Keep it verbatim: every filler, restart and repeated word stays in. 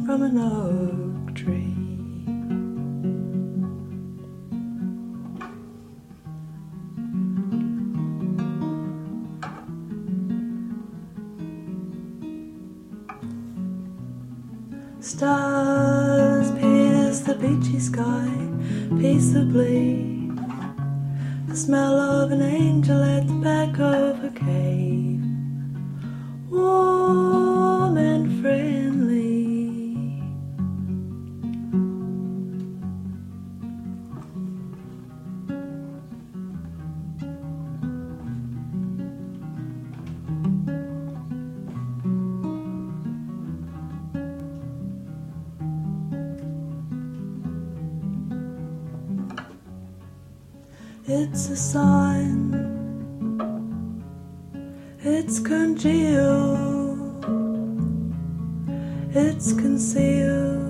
from an oak tree. Stars pierce the beachy sky peaceably. The smell of an angel at the back of a cave, warm and friendly. It's a sign, it's congealed, it's concealed.